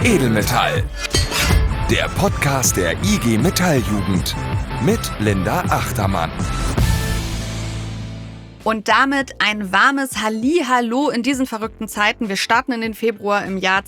Edelmetall. Der Podcast der IG Metalljugend mit Linda Achtermann. Und damit ein warmes Hallihallo in diesen verrückten Zeiten. Wir starten in den Februar im Jahr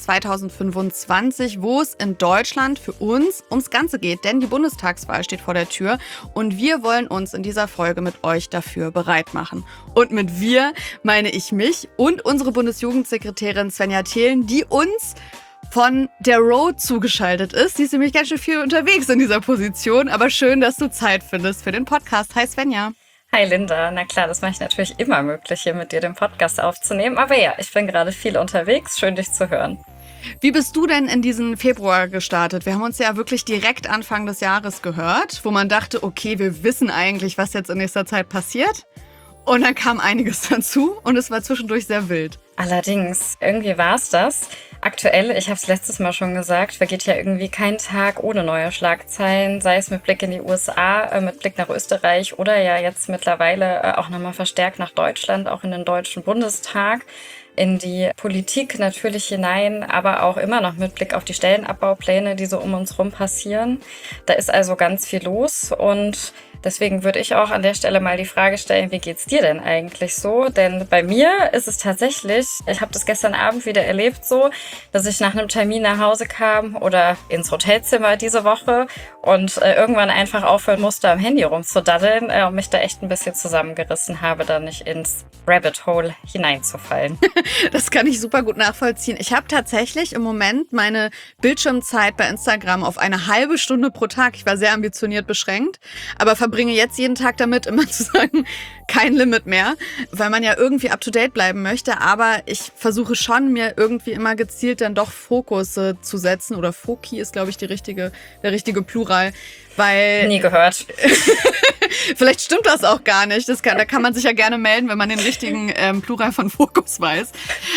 2025, wo es in Deutschland für uns ums Ganze geht. Denn die Bundestagswahl steht vor der Tür und wir wollen uns in dieser Folge mit euch dafür bereit machen. Und mit wir meine ich mich und unsere Bundesjugendsekretärin Svenja Thelen, die uns von der Road zugeschaltet ist. Sie ist nämlich ganz schön viel unterwegs in dieser Position, aber schön, dass du Zeit findest für den Podcast. Hi Svenja. Hi Linda, na klar, das mache ich natürlich immer möglich, hier mit dir den Podcast aufzunehmen. Aber ja, ich bin gerade viel unterwegs, schön dich zu hören. Wie bist du denn in diesen Februar gestartet? Wir haben uns ja wirklich direkt Anfang des Jahres gehört, wo man dachte, okay, wir wissen eigentlich, was jetzt in nächster Zeit passiert. Und dann kam einiges dazu und es war zwischendurch sehr wild. Allerdings, irgendwie war es das. Aktuell, ich habe es letztes Mal schon gesagt, vergeht ja irgendwie kein Tag ohne neue Schlagzeilen, sei es mit Blick in die USA, mit Blick nach Österreich oder ja jetzt mittlerweile auch nochmal verstärkt nach Deutschland, auch in den Deutschen Bundestag, in die Politik natürlich hinein, aber auch immer noch mit Blick auf die Stellenabbaupläne, die so um uns rum passieren. Da ist also ganz viel los und deswegen würde ich auch an der Stelle mal die Frage stellen, wie geht's dir denn eigentlich so? Denn bei mir ist es tatsächlich, ich habe das gestern Abend wieder erlebt so, dass ich nach einem Termin nach Hause kam oder ins Hotelzimmer diese Woche und irgendwann einfach aufhören musste, am Handy rumzudaddeln und mich da echt ein bisschen zusammengerissen habe, da nicht ins Rabbit Hole hineinzufallen. Das kann ich super gut nachvollziehen. Ich habe tatsächlich im Moment meine Bildschirmzeit bei Instagram auf eine halbe Stunde pro Tag. Ich war sehr ambitioniert beschränkt, aber verbringe jetzt jeden Tag damit, immer zu sagen, kein Limit mehr, weil man ja irgendwie up-to-date bleiben möchte. Aber ich versuche schon, mir irgendwie immer gezielt dann doch Fokus zu setzen. Oder Foki ist, glaube ich, der richtige Plural. Weil nie gehört. Vielleicht stimmt das auch gar nicht. Da kann man sich ja gerne melden, wenn man den richtigen Plural von Fokus weiß.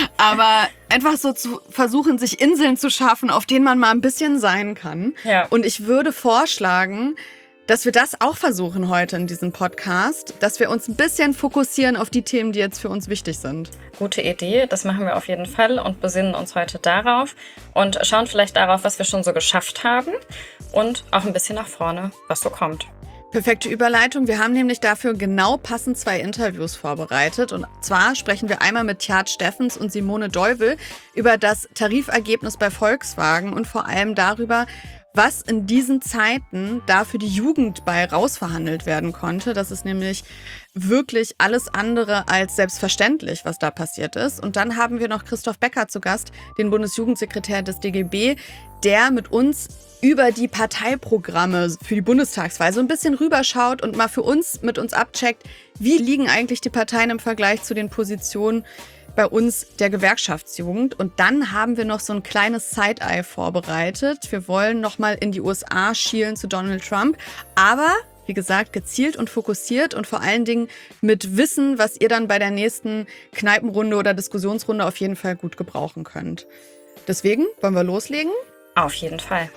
Aber einfach so zu versuchen, sich Inseln zu schaffen, auf denen man mal ein bisschen sein kann. Ja. Und ich würde vorschlagen, dass wir das auch versuchen heute in diesem Podcast, dass wir uns ein bisschen fokussieren auf die Themen, die jetzt für uns wichtig sind. Gute Idee, das machen wir auf jeden Fall und besinnen uns heute darauf und schauen vielleicht darauf, was wir schon so geschafft haben und auch ein bisschen nach vorne, was so kommt. Perfekte Überleitung. Wir haben nämlich dafür genau passend 2 Interviews vorbereitet. Und zwar sprechen wir einmal mit Tjad Steffens und Simone Deuvel über das Tarifergebnis bei Volkswagen und vor allem darüber, was in diesen Zeiten da für die Jugend bei rausverhandelt werden konnte. Das ist nämlich wirklich alles andere als selbstverständlich, was da passiert ist. Und dann haben wir noch Christoph Becker zu Gast, den Bundesjugendsekretär des DGB, der mit uns über die Parteiprogramme für die Bundestagswahl so ein bisschen rüberschaut und mal für uns mit uns abcheckt, wie liegen eigentlich die Parteien im Vergleich zu den Positionen bei uns der Gewerkschaftsjugend. Und dann haben wir noch so ein kleines Side-Eye vorbereitet. Wir wollen nochmal in die USA schielen zu Donald Trump, aber wie gesagt, gezielt und fokussiert und vor allen Dingen mit Wissen, was ihr dann bei der nächsten Kneipenrunde oder Diskussionsrunde auf jeden Fall gut gebrauchen könnt. Deswegen wollen wir loslegen? Auf jeden Fall.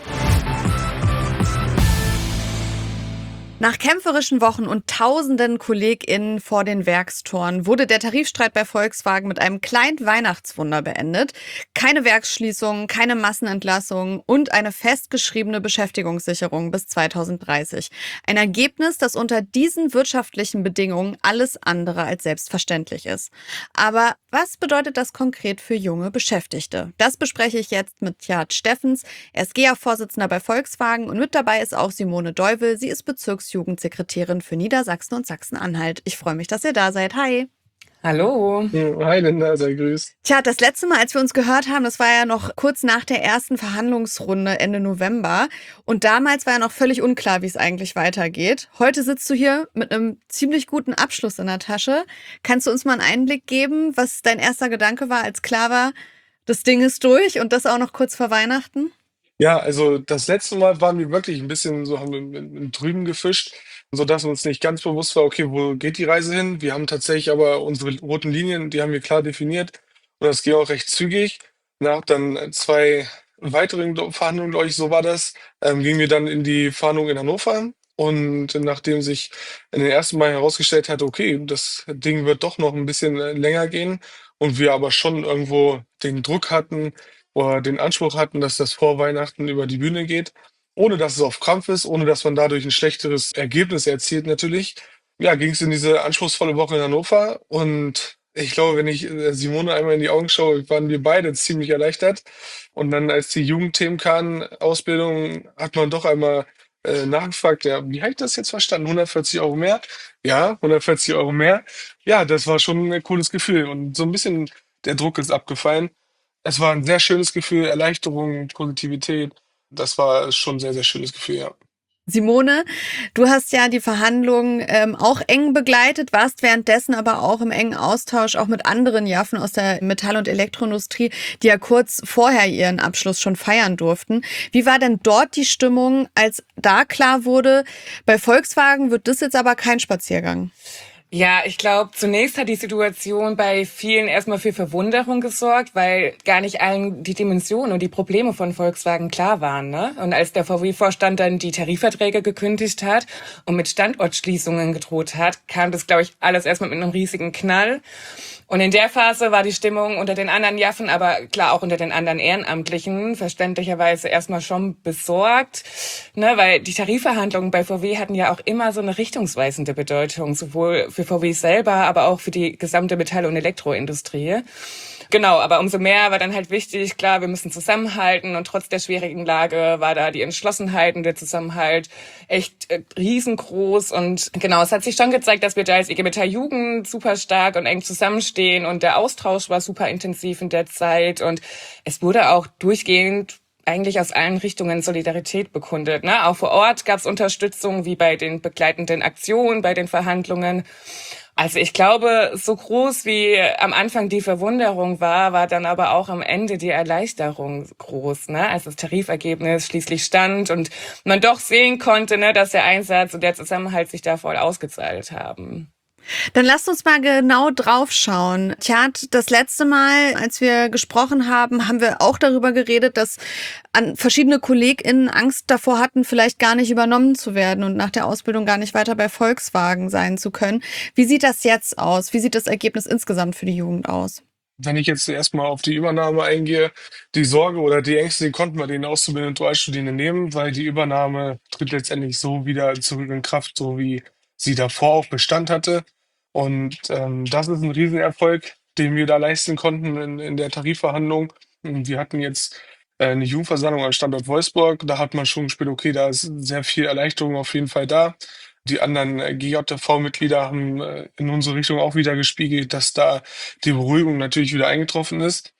Nach kämpferischen Wochen und tausenden KollegInnen vor den Werkstoren wurde der Tarifstreit bei Volkswagen mit einem kleinen Weihnachtswunder beendet. Keine Werksschließungen, keine Massenentlassungen und eine festgeschriebene Beschäftigungssicherung bis 2030. Ein Ergebnis, das unter diesen wirtschaftlichen Bedingungen alles andere als selbstverständlich ist. Aber was bedeutet das konkret für junge Beschäftigte? Das bespreche ich jetzt mit Tjad Steffens. Er ist GEA-Vorsitzender bei Volkswagen und mit dabei ist auch Simone Deuvel. Sie ist Bezirksjugendsekretärin für Niedersachsen und Sachsen-Anhalt. Ich freue mich, dass ihr da seid. Hi. Hallo. Hi Linda, sehr grüßt. Tja, das letzte Mal, als wir uns gehört haben, das war ja noch kurz nach der ersten Verhandlungsrunde Ende November. Und damals war ja noch völlig unklar, wie es eigentlich weitergeht. Heute sitzt du hier mit einem ziemlich guten Abschluss in der Tasche. Kannst du uns mal einen Einblick geben, was dein erster Gedanke war, als klar war, das Ding ist durch und das auch noch kurz vor Weihnachten? Ja, also das letzte Mal waren wir wirklich ein bisschen so, haben wir im Trüben gefischt, sodass uns nicht ganz bewusst war, okay, wo geht die Reise hin? Wir haben tatsächlich aber unsere roten Linien, die haben wir klar definiert und das ging auch recht zügig. Nach dann 2 weiteren Verhandlungen, glaube ich, so war das, gingen wir dann in die Verhandlungen in Hannover. Und nachdem sich in den ersten Mal herausgestellt hat, okay, das Ding wird doch noch ein bisschen länger gehen und wir aber schon irgendwo den Druck hatten, oder den Anspruch hatten, dass das vor Weihnachten über die Bühne geht, ohne dass es auf Krampf ist, ohne dass man dadurch ein schlechteres Ergebnis erzielt natürlich. Ja, ging es in diese anspruchsvolle Woche in Hannover und ich glaube, wenn ich Simone einmal in die Augen schaue, waren wir beide ziemlich erleichtert. Und dann, als die Jugendthemen kamen, Ausbildung, hat man doch einmal nachgefragt, ja, wie habe ich das jetzt verstanden? 140 Euro mehr? Ja, 140 Euro mehr. Ja, das war schon ein cooles Gefühl und so ein bisschen der Druck ist abgefallen. Es war ein sehr schönes Gefühl, Erleichterung, Positivität. Das war schon ein sehr, sehr schönes Gefühl, ja. Simone, du hast ja die Verhandlungen auch eng begleitet, warst währenddessen aber auch im engen Austausch auch mit anderen Jaffen aus der Metall- und Elektroindustrie, die ja kurz vorher ihren Abschluss schon feiern durften. Wie war denn dort die Stimmung, als da klar wurde, bei Volkswagen wird das jetzt aber kein Spaziergang? Ja, ich glaube, zunächst hat die Situation bei vielen erstmal für Verwunderung gesorgt, weil gar nicht allen die Dimensionen und die Probleme von Volkswagen klar waren, ne? Und als der VW-Vorstand dann die Tarifverträge gekündigt hat und mit Standortschließungen gedroht hat, kam das, glaube ich, alles erstmal mit einem riesigen Knall. Und in der Phase war die Stimmung unter den anderen Jaffen, aber klar auch unter den anderen Ehrenamtlichen, verständlicherweise erstmal schon besorgt, ne, weil die Tarifverhandlungen bei VW hatten ja auch immer so eine richtungsweisende Bedeutung, sowohl für VW selber, aber auch für die gesamte Metall- und Elektroindustrie. Genau, aber umso mehr war dann halt wichtig, klar, wir müssen zusammenhalten und trotz der schwierigen Lage war da die Entschlossenheit und der Zusammenhalt echt riesengroß und genau, es hat sich schon gezeigt, dass wir da als IG Metall Jugend super stark und eng zusammenstehen und der Austausch war super intensiv in der Zeit und es wurde auch durchgehend eigentlich aus allen Richtungen Solidarität bekundet, ne? Auch vor Ort gab es Unterstützung, wie bei den begleitenden Aktionen, bei den Verhandlungen. Also ich glaube, so groß wie am Anfang die Verwunderung war dann aber auch am Ende die Erleichterung groß, ne? Als das Tarifergebnis schließlich stand und man doch sehen konnte, ne, dass der Einsatz und der Zusammenhalt sich da voll ausgezahlt haben. Dann lasst uns mal genau drauf schauen. Tjad, das letzte Mal, als wir gesprochen haben, haben wir auch darüber geredet, dass verschiedene KollegInnen Angst davor hatten, vielleicht gar nicht übernommen zu werden und nach der Ausbildung gar nicht weiter bei Volkswagen sein zu können. Wie sieht das jetzt aus? Wie sieht das Ergebnis insgesamt für die Jugend aus? Wenn ich jetzt erstmal auf die Übernahme eingehe, die Sorge oder die Ängste, die konnten wir den Auszubildenden und Dualstudierenden nehmen, weil die Übernahme tritt letztendlich so wieder zurück in Kraft, so wie sie davor auch Bestand hatte. Und das ist ein Riesenerfolg, den wir da leisten konnten in der Tarifverhandlung. Und wir hatten jetzt eine Jugendversammlung am Standort Wolfsburg. Da hat man schon gespürt, okay, da ist sehr viel Erleichterung auf jeden Fall da. Die anderen GJV-Mitglieder haben in unsere Richtung auch wieder gespiegelt, dass da die Beruhigung natürlich wieder eingetroffen ist.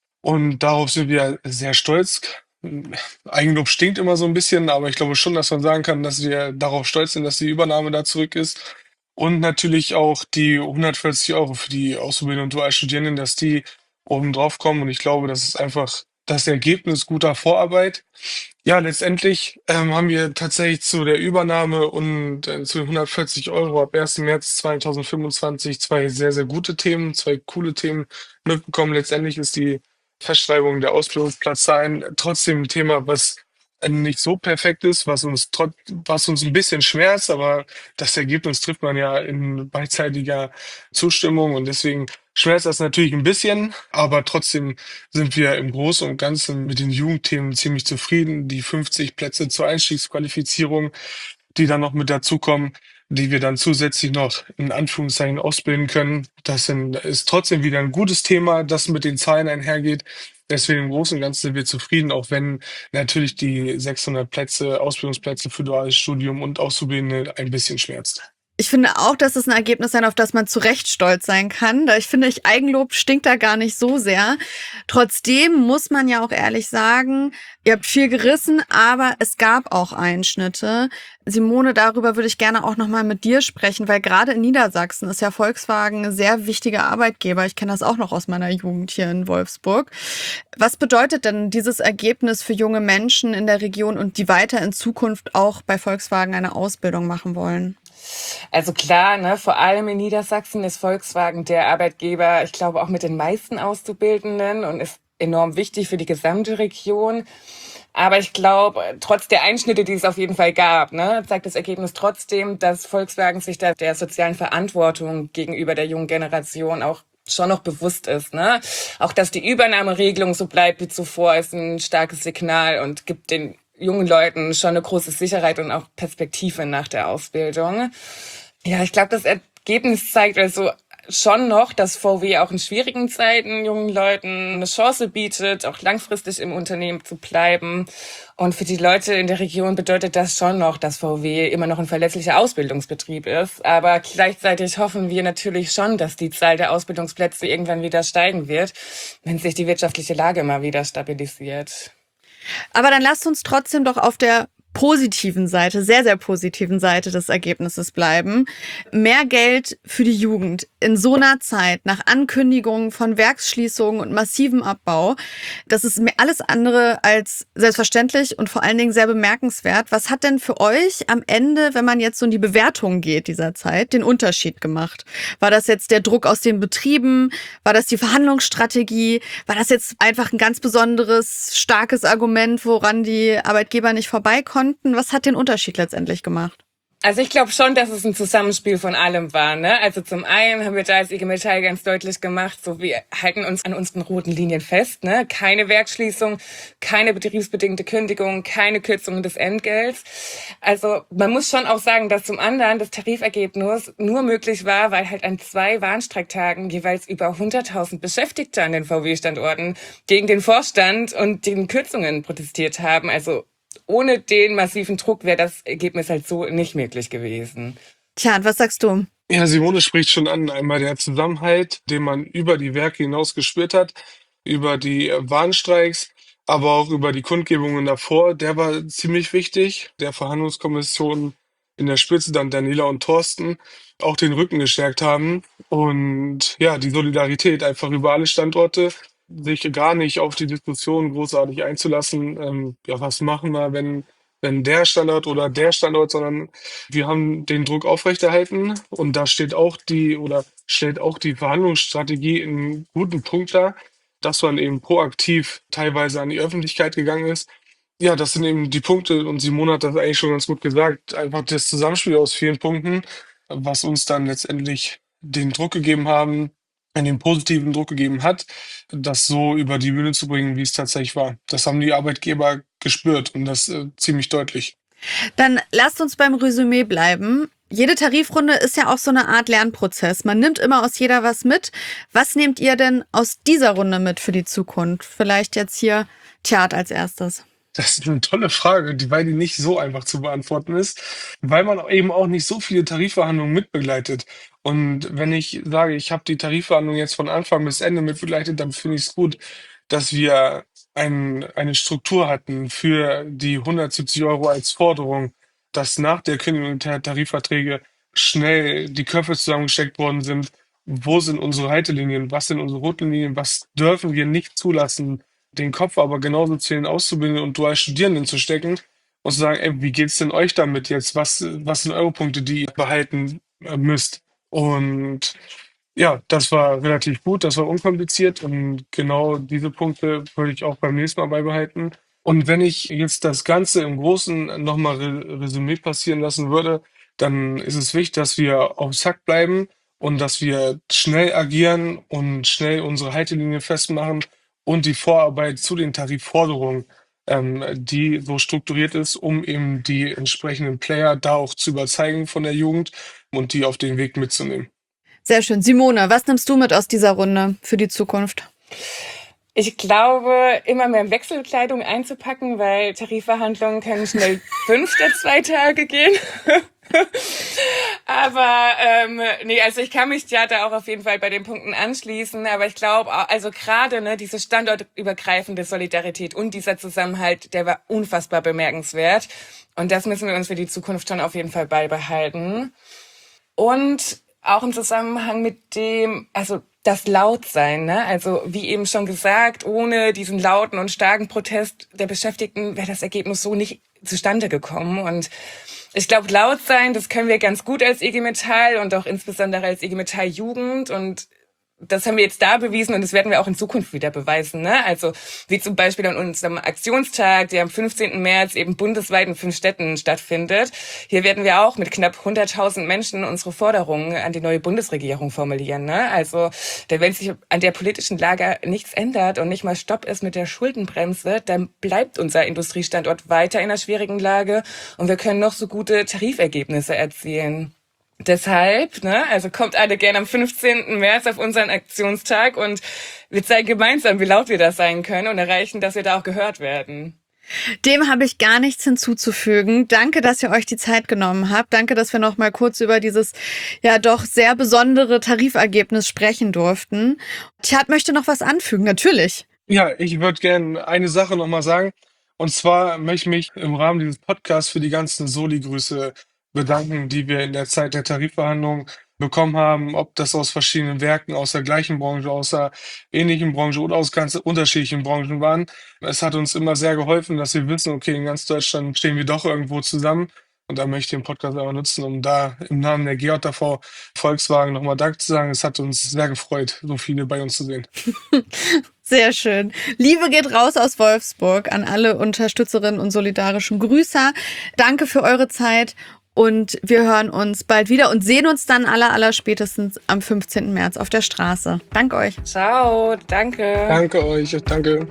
Und darauf sind wir sehr stolz. Eigenlob stinkt immer so ein bisschen, aber ich glaube schon, dass man sagen kann, dass wir darauf stolz sind, dass die Übernahme da zurück ist. Und natürlich auch die 140 Euro für die Auszubildenden und Dualstudierenden, dass die oben drauf kommen. Und ich glaube, das ist einfach das Ergebnis guter Vorarbeit. Ja, letztendlich haben wir tatsächlich zu der Übernahme und zu den 140 Euro ab 1. März 2025 zwei sehr, sehr gute Themen, zwei coole Themen mitbekommen. Letztendlich ist die Festschreibung der Ausbildungsplatzzahlen trotzdem ein Thema, was nicht so perfekt ist, was uns ein bisschen schmerzt, aber das Ergebnis trifft man ja in beidseitiger Zustimmung und deswegen schmerzt das natürlich ein bisschen, aber trotzdem sind wir im Großen und Ganzen mit den Jugendthemen ziemlich zufrieden. Die 50 Plätze zur Einstiegsqualifizierung, die dann noch mit dazukommen, die wir dann zusätzlich noch in Anführungszeichen ausbilden können. Ist trotzdem wieder ein gutes Thema, das mit den Zahlen einhergeht. Deswegen im Großen und Ganzen sind wir zufrieden, auch wenn natürlich die 600 Plätze, Ausbildungsplätze für duales Studium und Auszubildende ein bisschen schmerzt. Ich finde auch, dass es ein Ergebnis sein, auf das man zu Recht stolz sein kann. Eigenlob stinkt da gar nicht so sehr. Trotzdem muss man ja auch ehrlich sagen, ihr habt viel gerissen, aber es gab auch Einschnitte. Simone, darüber würde ich gerne auch nochmal mit dir sprechen, weil gerade in Niedersachsen ist ja Volkswagen ein sehr wichtiger Arbeitgeber. Ich kenne das auch noch aus meiner Jugend hier in Wolfsburg. Was bedeutet denn dieses Ergebnis für junge Menschen in der Region und die weiter in Zukunft auch bei Volkswagen eine Ausbildung machen wollen? Also klar, ne, vor allem in Niedersachsen ist Volkswagen der Arbeitgeber, ich glaube auch mit den meisten Auszubildenden und ist enorm wichtig für die gesamte Region. Aber ich glaube, trotz der Einschnitte, die es auf jeden Fall gab, ne, zeigt das Ergebnis trotzdem, dass Volkswagen sich da der sozialen Verantwortung gegenüber der jungen Generation auch schon noch bewusst ist, ne? Auch, dass die Übernahmeregelung so bleibt wie zuvor, ist ein starkes Signal und gibt den jungen Leuten schon eine große Sicherheit und auch Perspektive nach der Ausbildung. Ja, ich glaube, das Ergebnis zeigt also schon noch, dass VW auch in schwierigen Zeiten jungen Leuten eine Chance bietet, auch langfristig im Unternehmen zu bleiben. Und für die Leute in der Region bedeutet das schon noch, dass VW immer noch ein verlässlicher Ausbildungsbetrieb ist. Aber gleichzeitig hoffen wir natürlich schon, dass die Zahl der Ausbildungsplätze irgendwann wieder steigen wird, wenn sich die wirtschaftliche Lage mal wieder stabilisiert. Aber dann lasst uns trotzdem doch auf der positiven Seite, sehr, sehr positiven Seite des Ergebnisses bleiben. Mehr Geld für die Jugend in so einer Zeit nach Ankündigungen von Werksschließungen und massivem Abbau. Das ist alles andere als selbstverständlich und vor allen Dingen sehr bemerkenswert. Was hat denn für euch am Ende, wenn man jetzt so in die Bewertung geht dieser Zeit, den Unterschied gemacht? War das jetzt der Druck aus den Betrieben? War das die Verhandlungsstrategie? War das jetzt einfach ein ganz besonderes, starkes Argument, woran die Arbeitgeber nicht vorbei konnten? Was hat den Unterschied letztendlich gemacht? Also ich glaube schon, dass es ein Zusammenspiel von allem war, ne? Also zum einen haben wir da als IG Metall ganz deutlich gemacht, so wir halten uns an unseren roten Linien fest, ne? Keine Werksschließung, keine betriebsbedingte Kündigung, keine Kürzung des Entgelts. Also man muss schon auch sagen, dass zum anderen das Tarifergebnis nur möglich war, weil halt an 2 Warnstreiktagen jeweils über 100.000 Beschäftigte an den VW-Standorten gegen den Vorstand und den Kürzungen protestiert haben. Also ohne den massiven Druck wäre das Ergebnis halt so nicht möglich gewesen. Tja, was sagst du? Ja, Simone spricht schon an. Einmal der Zusammenhalt, den man über die Werke hinaus gespürt hat, über die Warnstreiks, aber auch über die Kundgebungen davor. Der war ziemlich wichtig. Der Verhandlungskommission in der Spitze dann Daniela und Thorsten auch den Rücken gestärkt haben. Und ja, die Solidarität einfach über alle Standorte, sich gar nicht auf die Diskussion großartig einzulassen. Ja, was machen wir, wenn der Standort oder der Standort, sondern wir haben den Druck aufrechterhalten und da stellt auch die Verhandlungsstrategie einen guten Punkt dar, dass man eben proaktiv teilweise an die Öffentlichkeit gegangen ist. Ja, das sind eben die Punkte und Simone hat das eigentlich schon ganz gut gesagt. Einfach das Zusammenspiel aus vielen Punkten, was uns dann letztendlich den Druck gegeben haben, den positiven Druck gegeben hat, das so über die Bühne zu bringen, wie es tatsächlich war. Das haben die Arbeitgeber gespürt und das ziemlich deutlich. Dann lasst uns beim Resümee bleiben. Jede Tarifrunde ist ja auch so eine Art Lernprozess. Man nimmt immer aus jeder was mit. Was nehmt ihr denn aus dieser Runde mit für die Zukunft? Vielleicht jetzt hier Tjad als erstes. Das ist eine tolle Frage, weil die nicht so einfach zu beantworten ist, weil man eben auch nicht so viele Tarifverhandlungen mitbegleitet. Und wenn ich sage, ich habe die Tarifverhandlungen jetzt von Anfang bis Ende mitbegleitet, dann finde ich es gut, dass wir eine Struktur hatten für die 170 € als Forderung, dass nach der Kündigung der Tarifverträge schnell die Köpfe zusammengesteckt worden sind. Wo sind unsere Haltelinien? Was sind unsere roten Linien? Was dürfen wir nicht zulassen? Den Kopf aber genauso zu den Auszubildenden und dual Studierenden zu stecken und zu sagen, ey, wie geht's denn euch damit jetzt? Was sind eure Punkte, die ihr behalten müsst? Und ja, das war relativ gut, das war unkompliziert und genau diese Punkte würde ich auch beim nächsten Mal beibehalten. Und wenn ich jetzt das Ganze im Großen nochmal Resümee passieren lassen würde, dann ist es wichtig, dass wir auf Zack bleiben und dass wir schnell agieren und schnell unsere Haltelinie festmachen und die Vorarbeit zu den Tarifforderungen, die so strukturiert ist, um eben die entsprechenden Player da auch zu überzeugen von der Jugend und die auf den Weg mitzunehmen. Sehr schön. Simone, was nimmst du mit aus dieser Runde für die Zukunft? Ich glaube, immer mehr Wechselkleidung einzupacken, weil Tarifverhandlungen können schnell 5 der 2 Tage gehen. Aber nee, also ich kann mich ja da auch auf jeden Fall bei den Punkten anschließen, aber ich glaube, also gerade ne, diese standortübergreifende Solidarität und dieser Zusammenhalt, der war unfassbar bemerkenswert und das müssen wir uns für die Zukunft schon auf jeden Fall beibehalten. Und auch im Zusammenhang mit dem, also das Lautsein, ne? Also wie eben schon gesagt, ohne diesen lauten und starken Protest der Beschäftigten wäre das Ergebnis so nicht zustande gekommen. Und ich glaube, laut sein, das können wir ganz gut als IG Metall und auch insbesondere als IG Metall Jugend. Und das haben wir jetzt da bewiesen und das werden wir auch in Zukunft wieder beweisen, ne? Also wie zum Beispiel an unserem Aktionstag, der am 15. März eben bundesweit in 5 Städten stattfindet. Hier werden wir auch mit knapp 100.000 Menschen unsere Forderungen an die neue Bundesregierung formulieren, ne? Also wenn sich an der politischen Lage nichts ändert und nicht mal Stopp ist mit der Schuldenbremse, dann bleibt unser Industriestandort weiter in einer schwierigen Lage und wir können noch so gute Tarifergebnisse erzielen. Deshalb, also kommt alle gerne am 15. März auf unseren Aktionstag und wir zeigen gemeinsam, wie laut wir das sein können und erreichen, dass wir da auch gehört werden. Dem habe ich gar nichts hinzuzufügen. Danke, dass ihr euch die Zeit genommen habt. Danke, dass wir noch mal kurz über dieses ja doch sehr besondere Tarifergebnis sprechen durften. Tjad möchte noch was anfügen, natürlich. Ja, ich würde gerne eine Sache nochmal sagen. Und zwar möchte ich mich im Rahmen dieses Podcasts für die ganzen Soli-Grüße bedanken, die wir in der Zeit der Tarifverhandlungen bekommen haben, ob das aus verschiedenen Werken, aus der gleichen Branche, aus der ähnlichen Branche oder aus ganz unterschiedlichen Branchen waren. Es hat uns immer sehr geholfen, dass wir wissen, okay, in ganz Deutschland stehen wir doch irgendwo zusammen. Und da möchte ich den Podcast auch nutzen, um da im Namen der GJV Volkswagen nochmal Dank zu sagen. Es hat uns sehr gefreut, so viele bei uns zu sehen. Sehr schön. Liebe geht raus aus Wolfsburg an alle Unterstützerinnen und solidarischen Grüßer. Danke für eure Zeit und wir hören uns bald wieder und sehen uns dann aller spätestens am 15. März auf der Straße. Danke euch. Ciao, danke. Danke euch, danke.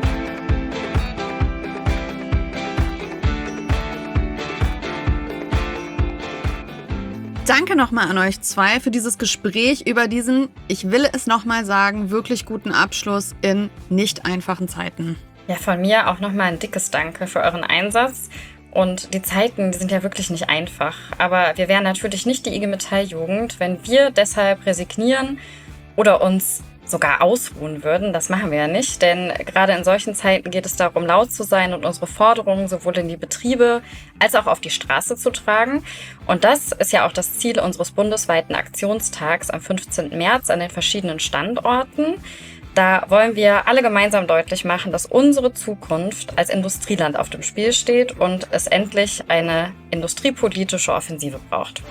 Danke nochmal an euch zwei für dieses Gespräch über diesen, ich will es nochmal sagen, wirklich guten Abschluss in nicht einfachen Zeiten. Ja, von mir auch nochmal ein dickes Danke für euren Einsatz. Und die Zeiten, die sind ja wirklich nicht einfach. Aber wir wären natürlich nicht die IG Metall-Jugend, wenn wir deshalb resignieren oder uns sogar ausruhen würden. Das machen wir ja nicht, denn gerade in solchen Zeiten geht es darum, laut zu sein und unsere Forderungen sowohl in die Betriebe als auch auf die Straße zu tragen. Und das ist ja auch das Ziel unseres bundesweiten Aktionstags am 15. März an den verschiedenen Standorten. Da wollen wir alle gemeinsam deutlich machen, dass unsere Zukunft als Industrieland auf dem Spiel steht und es endlich eine industriepolitische Offensive braucht.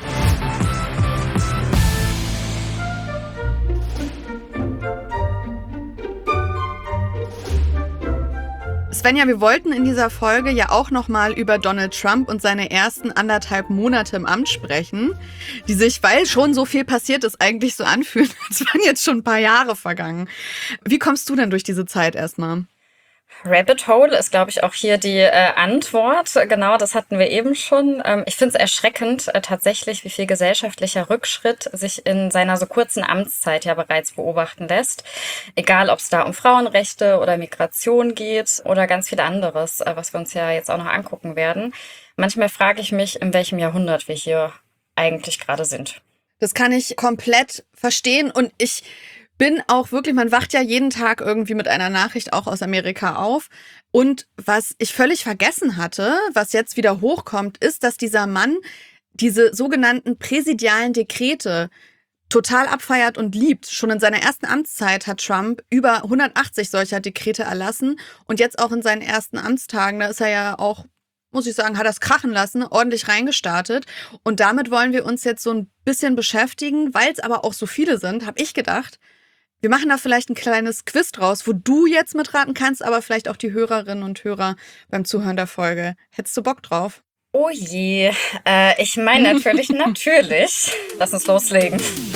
Svenja, wir wollten in dieser Folge ja auch nochmal über Donald Trump und seine ersten 1,5 Monate im Amt sprechen, die sich, weil schon so viel passiert ist, eigentlich so anfühlen, als wären jetzt schon ein paar Jahre vergangen. Wie kommst du denn durch diese Zeit erstmal? Rabbit Hole ist, glaube ich, auch hier die Antwort. Genau, das hatten wir eben schon. Ich finde es erschreckend tatsächlich, wie viel gesellschaftlicher Rückschritt sich in seiner so kurzen Amtszeit ja bereits beobachten lässt. Egal, ob es da um Frauenrechte oder Migration geht oder ganz viel anderes, was wir uns ja jetzt auch noch angucken werden. Manchmal frage ich mich, in welchem Jahrhundert wir hier eigentlich gerade sind. Das kann ich komplett verstehen und ich bin auch wirklich, man wacht ja jeden Tag irgendwie mit einer Nachricht auch aus Amerika auf. Und was ich völlig vergessen hatte, was jetzt wieder hochkommt, ist, dass dieser Mann diese sogenannten präsidialen Dekrete total abfeiert und liebt. Schon in seiner ersten Amtszeit hat Trump über 180 solcher Dekrete erlassen. Und jetzt auch in seinen ersten Amtstagen, da ist er ja auch, muss ich sagen, hat das krachen lassen, ordentlich reingestartet. Und damit wollen wir uns jetzt so ein bisschen beschäftigen, weil es aber auch so viele sind, habe ich gedacht. Wir machen da vielleicht ein kleines Quiz draus, wo du jetzt mitraten kannst, aber vielleicht auch die Hörerinnen und Hörer beim Zuhören der Folge. Hättest du Bock drauf? Oh je, ich meine natürlich. Lass uns loslegen.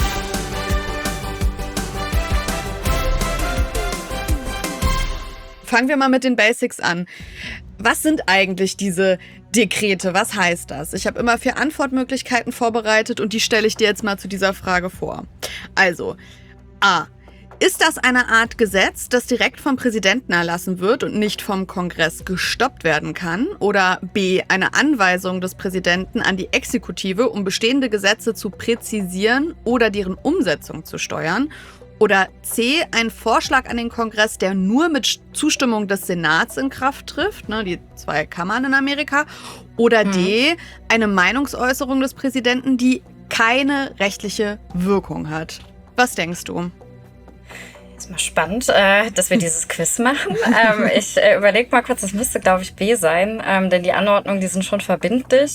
Fangen wir mal mit den Basics an. Was sind eigentlich diese Dekrete? Was heißt das? Ich habe immer 4 Antwortmöglichkeiten vorbereitet und die stelle ich dir jetzt mal zu dieser Frage vor. Also, A. Ist das eine Art Gesetz, das direkt vom Präsidenten erlassen wird und nicht vom Kongress gestoppt werden kann? Oder B. Eine Anweisung des Präsidenten an die Exekutive, um bestehende Gesetze zu präzisieren oder deren Umsetzung zu steuern? Oder C. Ein Vorschlag an den Kongress, der nur mit Zustimmung des Senats in Kraft trifft, ne, die 2 Kammern in Amerika? Oder D. Eine Meinungsäußerung des Präsidenten, die keine rechtliche Wirkung hat? Was denkst du? Ist mal spannend, dass wir dieses Quiz machen. Ich überlege mal kurz, das müsste, glaube ich, B sein, denn die Anordnungen, die sind schon verbindlich.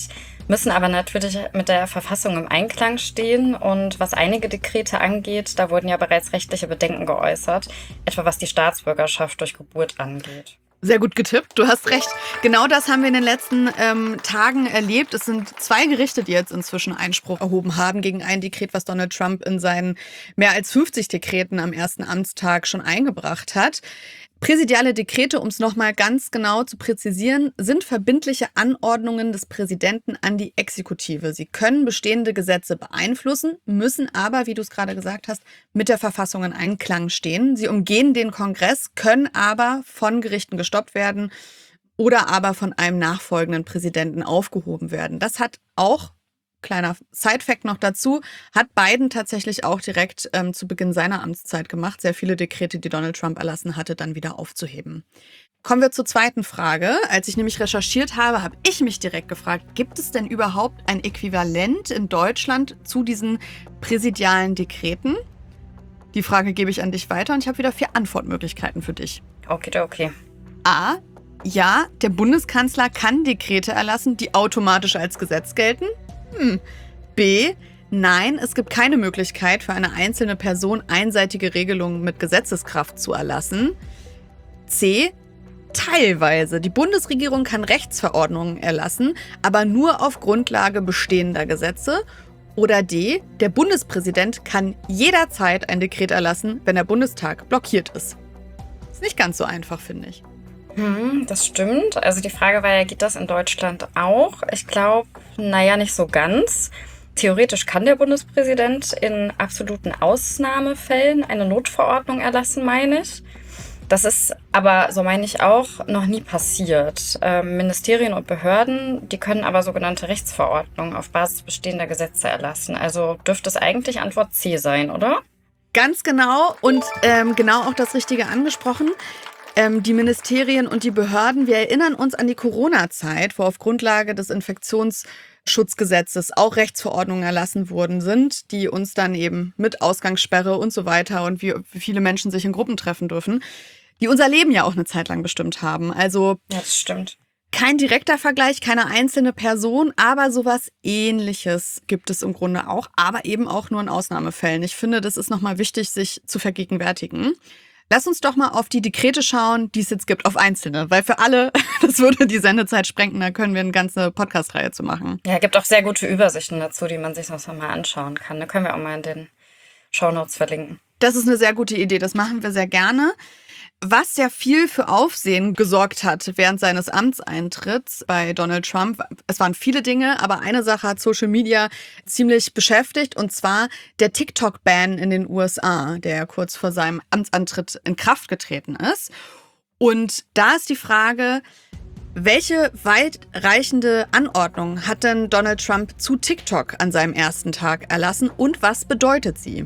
müssen aber natürlich mit der Verfassung im Einklang stehen. Und was einige Dekrete angeht, da wurden ja bereits rechtliche Bedenken geäußert, etwa was die Staatsbürgerschaft durch Geburt angeht. Sehr gut getippt, du hast recht. Genau das haben wir in den letzten Tagen erlebt. Es sind 2 Gerichte, die jetzt inzwischen Einspruch erhoben haben gegen ein Dekret, was Donald Trump in seinen mehr als 50 Dekreten am ersten Amtstag schon eingebracht hat. Präsidiale Dekrete, um es nochmal ganz genau zu präzisieren, sind verbindliche Anordnungen des Präsidenten an die Exekutive. Sie können bestehende Gesetze beeinflussen, müssen aber, wie du es gerade gesagt hast, mit der Verfassung in Einklang stehen. Sie umgehen den Kongress, können aber von Gerichten gestoppt werden oder aber von einem nachfolgenden Präsidenten aufgehoben werden. Das hat auch, kleiner Side-Fact noch dazu, hat Biden tatsächlich auch direkt zu Beginn seiner Amtszeit gemacht, sehr viele Dekrete, die Donald Trump erlassen hatte, dann wieder aufzuheben. Kommen wir zur zweiten Frage. Als ich nämlich recherchiert habe, habe ich mich direkt gefragt, gibt es denn überhaupt ein Äquivalent in Deutschland zu diesen präsidialen Dekreten? Die Frage gebe ich an dich weiter und ich habe wieder 4 Antwortmöglichkeiten für dich. Okay. A. Ja, der Bundeskanzler kann Dekrete erlassen, die automatisch als Gesetz gelten. B. Nein, es gibt keine Möglichkeit für eine einzelne Person, einseitige Regelungen mit Gesetzeskraft zu erlassen. C. Teilweise. Die Bundesregierung kann Rechtsverordnungen erlassen, aber nur auf Grundlage bestehender Gesetze. Oder D. Der Bundespräsident kann jederzeit ein Dekret erlassen, wenn der Bundestag blockiert ist. Ist nicht ganz so einfach, finde ich. Das stimmt. Also die Frage war ja, geht das in Deutschland auch? Ich glaube, nicht so ganz. Theoretisch kann der Bundespräsident in absoluten Ausnahmefällen eine Notverordnung erlassen, meine ich. Das ist aber, so meine ich auch, noch nie passiert. Ministerien und Behörden, die können aber sogenannte Rechtsverordnungen auf Basis bestehender Gesetze erlassen. Also dürfte es eigentlich Antwort C sein, oder? Ganz genau und genau auch das Richtige angesprochen. Die Ministerien und die Behörden, wir erinnern uns an die Corona-Zeit, wo auf Grundlage des Infektionsschutzgesetzes auch Rechtsverordnungen erlassen worden sind, die uns dann eben mit Ausgangssperre und so weiter und wie viele Menschen sich in Gruppen treffen dürfen, die unser Leben ja auch eine Zeit lang bestimmt haben. Also ja, das stimmt. Kein direkter Vergleich, keine einzelne Person, aber sowas Ähnliches gibt es im Grunde auch, aber eben auch nur in Ausnahmefällen. Ich finde, das ist nochmal wichtig, sich zu vergegenwärtigen. Lass uns doch mal auf die Dekrete schauen, die es jetzt gibt, auf einzelne. Weil für alle, das würde die Sendezeit sprengen, da können wir eine ganze Podcast-Reihe zu machen. Ja, gibt auch sehr gute Übersichten dazu, die man sich sonst noch mal anschauen kann. Da können wir auch mal in den Shownotes verlinken. Das ist eine sehr gute Idee, das machen wir sehr gerne. Was ja viel für Aufsehen gesorgt hat während seines Amtseintritts bei Donald Trump, es waren viele Dinge, aber eine Sache hat Social Media ziemlich beschäftigt, und zwar der TikTok-Ban in den USA, der kurz vor seinem Amtsantritt in Kraft getreten ist. Und da ist die Frage, welche weitreichende Anordnung hat denn Donald Trump zu TikTok an seinem ersten Tag erlassen und was bedeutet sie?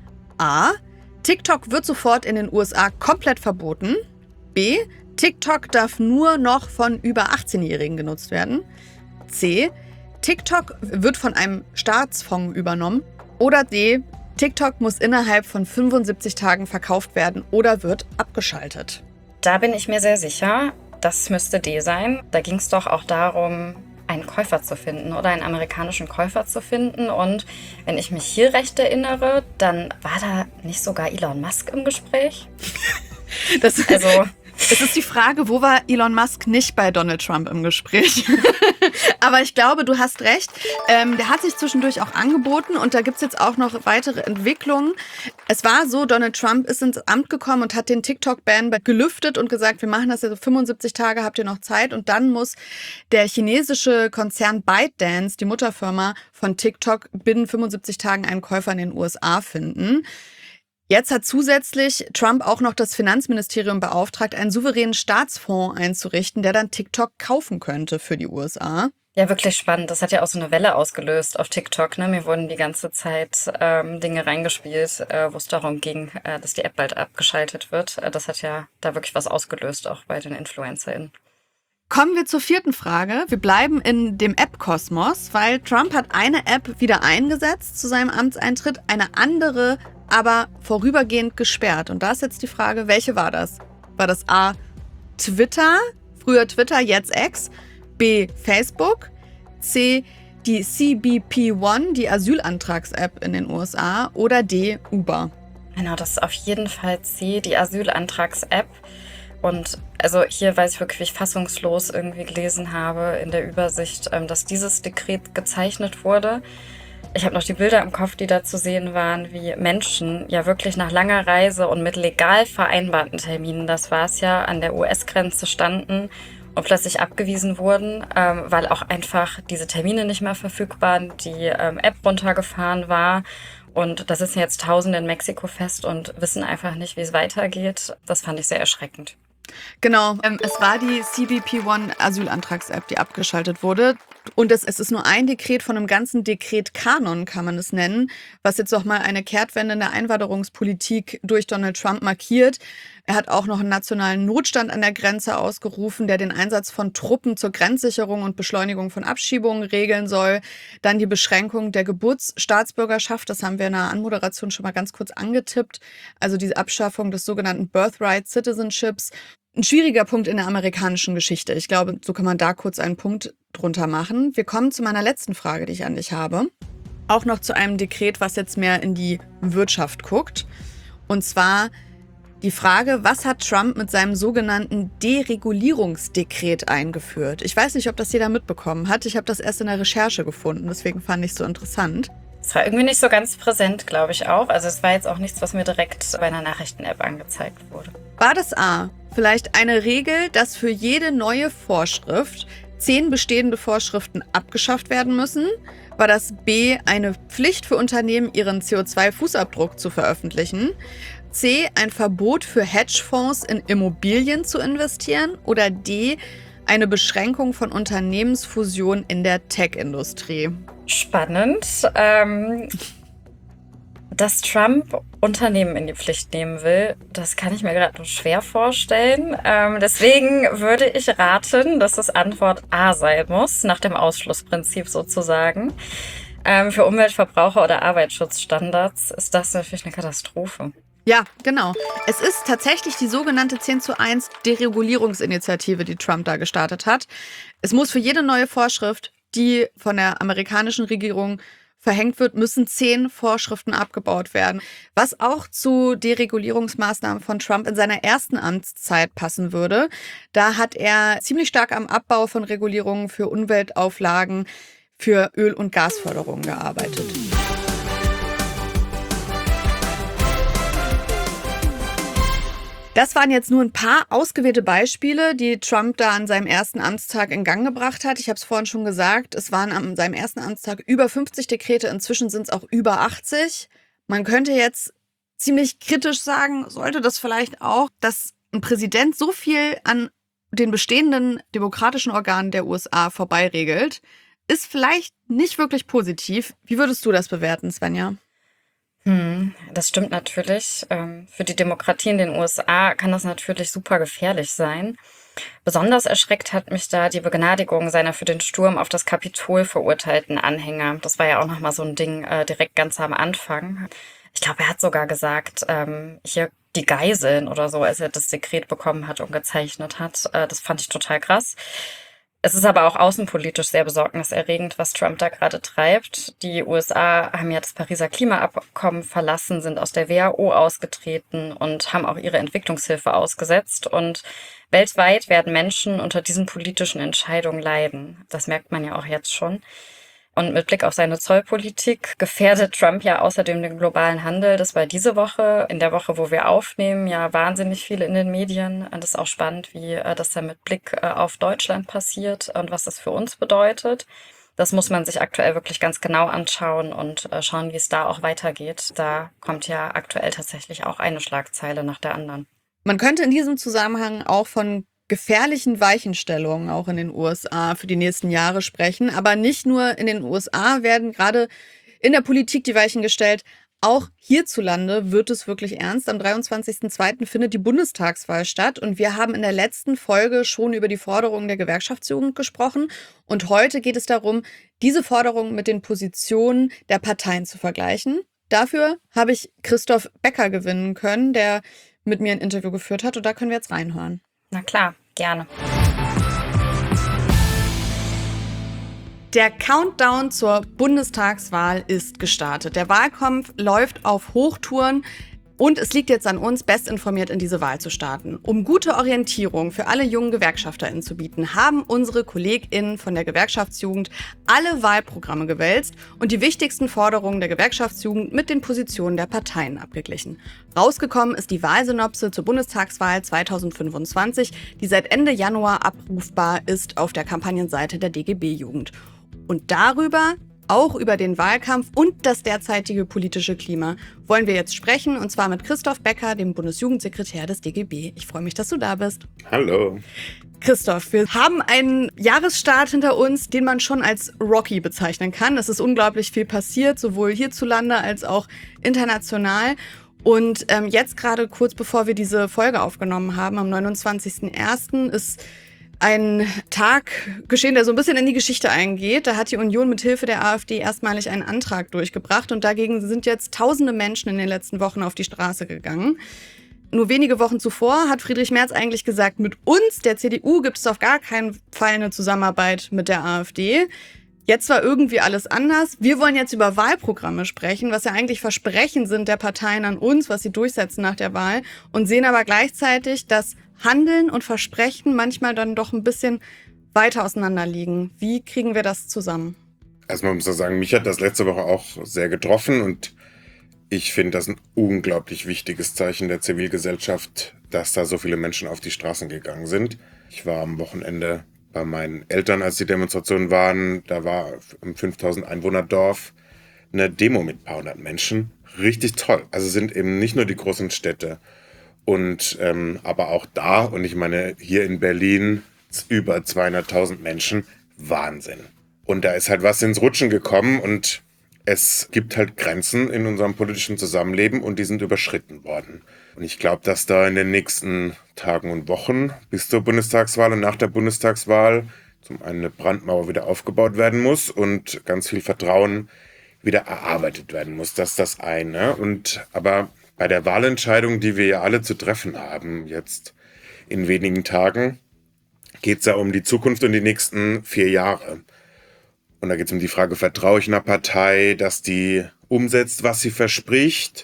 A. TikTok wird sofort in den USA komplett verboten. B. TikTok darf nur noch von über 18-Jährigen genutzt werden. C. TikTok wird von einem Staatsfonds übernommen. Oder D. TikTok muss innerhalb von 75 Tagen verkauft werden oder wird abgeschaltet. Da bin ich mir sehr sicher, das müsste D sein. Da ging es doch auch darum, einen Käufer zu finden oder einen amerikanischen Käufer zu finden. Und wenn ich mich hier recht erinnere, dann war da nicht sogar Elon Musk im Gespräch? Es ist die Frage, wo war Elon Musk nicht bei Donald Trump im Gespräch? Aber ich glaube, du hast recht. Der hat sich zwischendurch auch angeboten und da gibt's jetzt auch noch weitere Entwicklungen. Es war so, Donald Trump ist ins Amt gekommen und hat den TikTok-Ban gelüftet und gesagt, wir machen das ja so 75 Tage, habt ihr noch Zeit. Und dann muss der chinesische Konzern ByteDance, die Mutterfirma von TikTok, binnen 75 Tagen einen Käufer in den USA finden. Jetzt hat zusätzlich Trump auch noch das Finanzministerium beauftragt, einen souveränen Staatsfonds einzurichten, der dann TikTok kaufen könnte für die USA. Ja, wirklich spannend. Das hat ja auch so eine Welle ausgelöst auf TikTok. Ne? Mir wurden die ganze Zeit Dinge reingespielt, wo es darum ging, dass die App bald abgeschaltet wird. Das hat ja da wirklich was ausgelöst, auch bei den InfluencerInnen. Kommen wir zur vierten Frage. Wir bleiben in dem App-Kosmos, weil Trump hat eine App wieder eingesetzt zu seinem Amtseintritt, eine andere aber vorübergehend gesperrt. Und da ist jetzt die Frage, welche war das? War das A, Twitter, früher Twitter, jetzt X, B, Facebook, C, die CBP One, die Asylantrags-App in den USA, oder D, Uber? Genau, das ist auf jeden Fall C, die Asylantrags-App. Und also hier weiß ich wirklich, wie ich fassungslos irgendwie gelesen habe in der Übersicht, dass dieses Dekret gezeichnet wurde. Ich habe noch die Bilder im Kopf, die da zu sehen waren, wie Menschen ja wirklich nach langer Reise und mit legal vereinbarten Terminen, das war es ja, an der US-Grenze standen und plötzlich abgewiesen wurden, weil auch einfach diese Termine nicht mehr verfügbar waren, die App runtergefahren war. Und da sitzen jetzt Tausende in Mexiko fest und wissen einfach nicht, wie es weitergeht. Das fand ich sehr erschreckend. Genau, es war die CBP One Asylantrags-App, die abgeschaltet wurde. Und es ist nur ein Dekret von einem ganzen Dekretkanon, kann man es nennen, was jetzt noch mal eine Kehrtwende in der Einwanderungspolitik durch Donald Trump markiert. Er hat auch noch einen nationalen Notstand an der Grenze ausgerufen, der den Einsatz von Truppen zur Grenzsicherung und Beschleunigung von Abschiebungen regeln soll. Dann die Beschränkung der Geburtsstaatsbürgerschaft, das haben wir in der Anmoderation schon mal ganz kurz angetippt. Also die Abschaffung des sogenannten Birthright Citizenships. Ein schwieriger Punkt in der amerikanischen Geschichte. Ich glaube, so kann man da kurz einen Punkt drunter machen. Wir kommen zu meiner letzten Frage, die ich an dich habe. Auch noch zu einem Dekret, was jetzt mehr in die Wirtschaft guckt. Und zwar die Frage, was hat Trump mit seinem sogenannten Deregulierungsdekret eingeführt? Ich weiß nicht, ob das jeder mitbekommen hat. Ich habe das erst in der Recherche gefunden, deswegen fand ich es so interessant. Es war irgendwie nicht so ganz präsent, glaube ich auch. Also es war jetzt auch nichts, was mir direkt bei einer Nachrichten-App angezeigt wurde. War das A, vielleicht eine Regel, dass für jede neue Vorschrift 10 bestehende Vorschriften abgeschafft werden müssen? War das B, eine Pflicht für Unternehmen, ihren CO2-Fußabdruck zu veröffentlichen? C, ein Verbot für Hedgefonds in Immobilien zu investieren? Oder D, eine Beschränkung von Unternehmensfusion in der Tech-Industrie? Spannend. Dass Trump Unternehmen in die Pflicht nehmen will, das kann ich mir gerade nur schwer vorstellen. Deswegen würde ich raten, dass das Antwort A sein muss, nach dem Ausschlussprinzip sozusagen. Für Umweltverbraucher oder Arbeitsschutzstandards ist das natürlich eine Katastrophe. Ja, genau. Es ist tatsächlich die sogenannte 10:1 Deregulierungsinitiative, die Trump da gestartet hat. Es muss für jede neue Vorschrift, die von der amerikanischen Regierung verhängt wird, müssen 10 Vorschriften abgebaut werden. Was auch zu Deregulierungsmaßnahmen von Trump in seiner ersten Amtszeit passen würde. Da hat er ziemlich stark am Abbau von Regulierungen für Umweltauflagen für Öl- und Gasförderung gearbeitet. Das waren jetzt nur ein paar ausgewählte Beispiele, die Trump da an seinem ersten Amtstag in Gang gebracht hat. Ich habe es vorhin schon gesagt, es waren an seinem ersten Amtstag über 50 Dekrete, inzwischen sind es auch über 80. Man könnte jetzt ziemlich kritisch sagen, sollte das vielleicht auch, dass ein Präsident so viel an den bestehenden demokratischen Organen der USA vorbeiregelt, ist vielleicht nicht wirklich positiv. Wie würdest du das bewerten, Svenja? Das stimmt natürlich. Für die Demokratie in den USA kann das natürlich super gefährlich sein. Besonders erschreckt hat mich da die Begnadigung seiner für den Sturm auf das Kapitol verurteilten Anhänger. Das war ja auch nochmal so ein Ding direkt ganz am Anfang. Ich glaube, er hat sogar gesagt, hier die Geiseln oder so, als er das Dekret bekommen hat und gezeichnet hat. Das fand ich total krass. Es ist aber auch außenpolitisch sehr besorgniserregend, was Trump da gerade treibt. Die USA haben ja das Pariser Klimaabkommen verlassen, sind aus der WHO ausgetreten und haben auch ihre Entwicklungshilfe ausgesetzt. Und weltweit werden Menschen unter diesen politischen Entscheidungen leiden. Das merkt man ja auch jetzt schon. Und mit Blick auf seine Zollpolitik gefährdet Trump ja außerdem den globalen Handel. Das war diese Woche, in der Woche, wo wir aufnehmen, ja wahnsinnig viel in den Medien. Und das ist auch spannend, wie das dann mit Blick auf Deutschland passiert und was das für uns bedeutet. Das muss man sich aktuell wirklich ganz genau anschauen und schauen, wie es da auch weitergeht. Da kommt ja aktuell tatsächlich auch eine Schlagzeile nach der anderen. Man könnte in diesem Zusammenhang auch von gefährlichen Weichenstellungen auch in den USA für die nächsten Jahre sprechen. Aber nicht nur in den USA werden gerade in der Politik die Weichen gestellt. Auch hierzulande wird es wirklich ernst. Am 23.02. findet die Bundestagswahl statt. Und wir haben in der letzten Folge schon über die Forderungen der Gewerkschaftsjugend gesprochen. Und heute geht es darum, diese Forderungen mit den Positionen der Parteien zu vergleichen. Dafür habe ich Christoph Becker gewinnen können, der mit mir ein Interview geführt hat. Und da können wir jetzt reinhören. Na klar, gerne. Der Countdown zur Bundestagswahl ist gestartet. Der Wahlkampf läuft auf Hochtouren und es liegt jetzt an uns, bestinformiert in diese Wahl zu starten. Um gute Orientierung für alle jungen GewerkschafterInnen zu bieten, haben unsere KollegInnen von der Gewerkschaftsjugend alle Wahlprogramme gewälzt und die wichtigsten Forderungen der Gewerkschaftsjugend mit den Positionen der Parteien abgeglichen. Rausgekommen ist die Wahlsynopse zur Bundestagswahl 2025, die seit Ende Januar abrufbar ist auf der Kampagnenseite der DGB-Jugend. Und darüber, auch über den Wahlkampf und das derzeitige politische Klima, wollen wir jetzt sprechen, und zwar mit Christoph Becker, dem Bundesjugendsekretär des DGB. Ich freue mich, dass du da bist. Hallo. Christoph, wir haben einen Jahresstart hinter uns, den man schon als rocky bezeichnen kann. Es ist unglaublich viel passiert, sowohl hierzulande als auch international. Und jetzt gerade kurz bevor wir diese Folge aufgenommen haben, am 29.01. ist ein Tag geschehen, der so ein bisschen in die Geschichte eingeht. Da hat die Union mit Hilfe der AfD erstmalig einen Antrag durchgebracht und dagegen sind jetzt tausende Menschen in den letzten Wochen auf die Straße gegangen. Nur wenige Wochen zuvor hat Friedrich Merz eigentlich gesagt, mit uns, der CDU, gibt es auf gar keinen Fall eine Zusammenarbeit mit der AfD. Jetzt war irgendwie alles anders. Wir wollen jetzt über Wahlprogramme sprechen, was ja eigentlich Versprechen sind der Parteien an uns, was sie durchsetzen nach der Wahl, und sehen aber gleichzeitig, dass Handeln und Versprechen manchmal dann doch ein bisschen weiter auseinander liegen. Wie kriegen wir das zusammen? Erstmal muss ich sagen, mich hat das letzte Woche auch sehr getroffen und ich finde das ein unglaublich wichtiges Zeichen der Zivilgesellschaft, dass da so viele Menschen auf die Straßen gegangen sind. Ich war am Wochenende bei meinen Eltern, als die Demonstrationen waren. Da war im 5000 Einwohner-Dorf eine Demo mit ein paar hundert Menschen. Richtig toll. Also sind eben nicht nur die großen Städte. Und aber auch da, und ich meine hier in Berlin, über 200.000 Menschen, Wahnsinn. Und da ist halt was ins Rutschen gekommen und es gibt halt Grenzen in unserem politischen Zusammenleben und die sind überschritten worden. Und ich glaube, dass da in den nächsten Tagen und Wochen bis zur Bundestagswahl und nach der Bundestagswahl zum einen eine Brandmauer wieder aufgebaut werden muss und ganz viel Vertrauen wieder erarbeitet werden muss. Das ist das eine. Aber bei der Wahlentscheidung, die wir ja alle zu treffen haben, jetzt in wenigen Tagen, geht es ja um die Zukunft und die nächsten 4 Jahre. Und da geht es um die Frage, vertraue ich einer Partei, dass die umsetzt, was sie verspricht?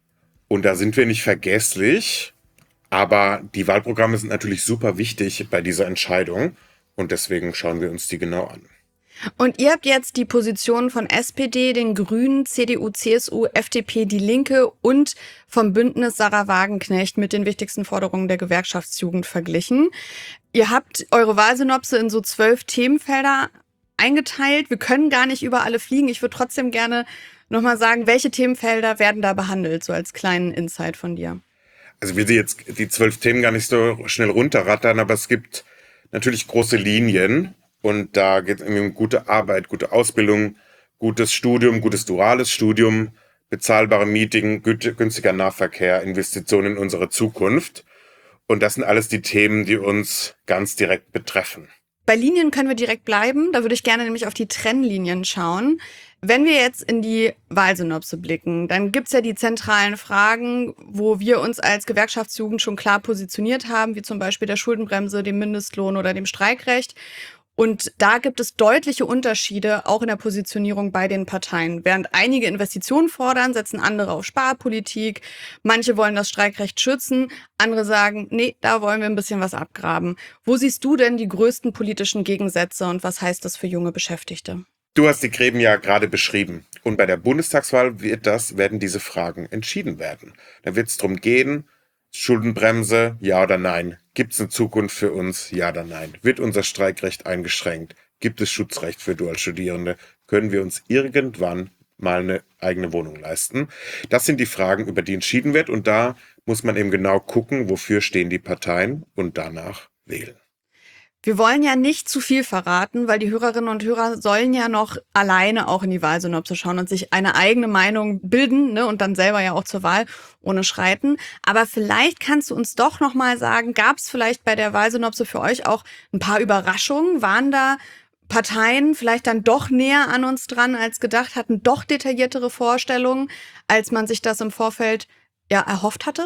Und da sind wir nicht vergesslich. Aber die Wahlprogramme sind natürlich super wichtig bei dieser Entscheidung. Und deswegen schauen wir uns die genau an. Und ihr habt jetzt die Positionen von SPD, den Grünen, CDU, CSU, FDP, Die Linke und vom Bündnis Sarah Wagenknecht mit den wichtigsten Forderungen der Gewerkschaftsjugend verglichen. Ihr habt eure Wahlsynopse in so 12 Themenfelder eingeteilt. Wir können gar nicht über alle fliegen. Ich würde trotzdem gerne nochmal sagen, welche Themenfelder werden da behandelt, so als kleinen Insight von dir. Also ich will jetzt die 12 Themen gar nicht so schnell runterrattern, aber es gibt natürlich große Linien. Und da geht es um gute Arbeit, gute Ausbildung, gutes Studium, gutes duales Studium, bezahlbare Mieten, günstiger Nahverkehr, Investitionen in unsere Zukunft. Und das sind alles die Themen, die uns ganz direkt betreffen. Bei Linien können wir direkt bleiben. Da würde ich gerne nämlich auf die Trennlinien schauen. Wenn wir jetzt in die Wahlsynopse blicken, dann gibt's ja die zentralen Fragen, wo wir uns als Gewerkschaftsjugend schon klar positioniert haben, wie zum Beispiel der Schuldenbremse, dem Mindestlohn oder dem Streikrecht. Und da gibt es deutliche Unterschiede, auch in der Positionierung bei den Parteien. Während einige Investitionen fordern, setzen andere auf Sparpolitik. Manche wollen das Streikrecht schützen, andere sagen, nee, da wollen wir ein bisschen was abgraben. Wo siehst du denn die größten politischen Gegensätze und was heißt das für junge Beschäftigte? Du hast die Gräben ja gerade beschrieben. Und bei der Bundestagswahl werden diese Fragen entschieden werden. Da wird es darum gehen, Schuldenbremse, ja oder nein? Gibt es eine Zukunft für uns, ja oder nein? Wird unser Streikrecht eingeschränkt? Gibt es Schutzrecht für Dualstudierende? Können wir uns irgendwann mal eine eigene Wohnung leisten? Das sind die Fragen, über die entschieden wird. Und da muss man eben genau gucken, wofür stehen die Parteien und danach wählen. Wir wollen ja nicht zu viel verraten, weil die Hörerinnen und Hörer sollen ja noch alleine auch in die Wahlsynopse schauen und sich eine eigene Meinung bilden, ne, und dann selber ja auch zur Wahl ohne schreiten. Aber vielleicht kannst du uns doch noch mal sagen, gab es vielleicht bei der Wahlsynopse für euch auch ein paar Überraschungen? Waren da Parteien vielleicht dann doch näher an uns dran als gedacht, hatten doch detailliertere Vorstellungen, als man sich das im Vorfeld ja erhofft hatte?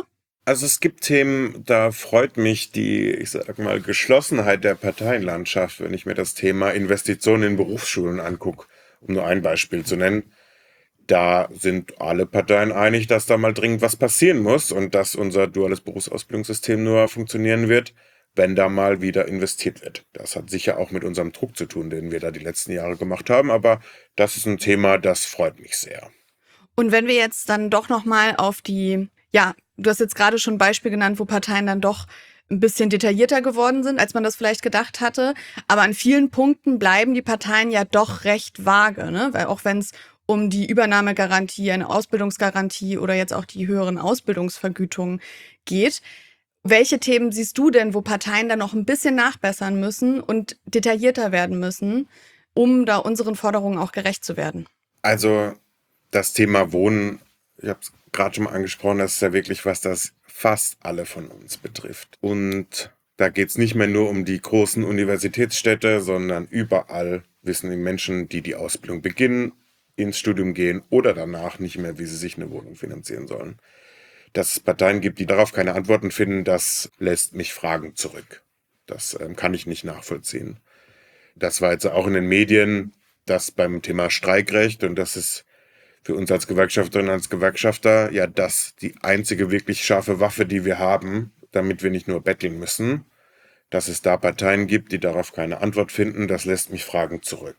Also es gibt Themen, da freut mich die, ich sag mal, Geschlossenheit der Parteienlandschaft, wenn ich mir das Thema Investitionen in Berufsschulen angucke, um nur ein Beispiel zu nennen. Da sind alle Parteien einig, dass da mal dringend was passieren muss und dass unser duales Berufsausbildungssystem nur funktionieren wird, wenn da mal wieder investiert wird. Das hat sicher auch mit unserem Druck zu tun, den wir da die letzten Jahre gemacht haben, aber das ist ein Thema, das freut mich sehr. Und wenn wir jetzt dann doch nochmal auf die, ja, du hast jetzt gerade schon ein Beispiel genannt, wo Parteien dann doch ein bisschen detaillierter geworden sind, als man das vielleicht gedacht hatte. Aber an vielen Punkten bleiben die Parteien ja doch recht vage, ne? Weil auch wenn es um die Übernahmegarantie, eine Ausbildungsgarantie oder jetzt auch die höheren Ausbildungsvergütungen geht. Welche Themen siehst du denn, wo Parteien dann noch ein bisschen nachbessern müssen und detaillierter werden müssen, um da unseren Forderungen auch gerecht zu werden? Also das Thema Wohnen, ich habe es gerade schon mal angesprochen, das ist ja wirklich was, das fast alle von uns betrifft. Und da geht es nicht mehr nur um die großen Universitätsstädte, sondern überall wissen die Menschen, die die Ausbildung beginnen, ins Studium gehen oder danach nicht mehr, wie sie sich eine Wohnung finanzieren sollen. Dass es Parteien gibt, die darauf keine Antworten finden, das lässt mich Fragen zurück. Das kann ich nicht nachvollziehen. Das war jetzt auch in den Medien, das beim Thema Streikrecht, und das ist für uns als Gewerkschafterinnen, als Gewerkschafter ja das die einzige wirklich scharfe Waffe, die wir haben, damit wir nicht nur betteln müssen. Dass es da Parteien gibt, die darauf keine Antwort finden, das lässt mich Fragen zurück.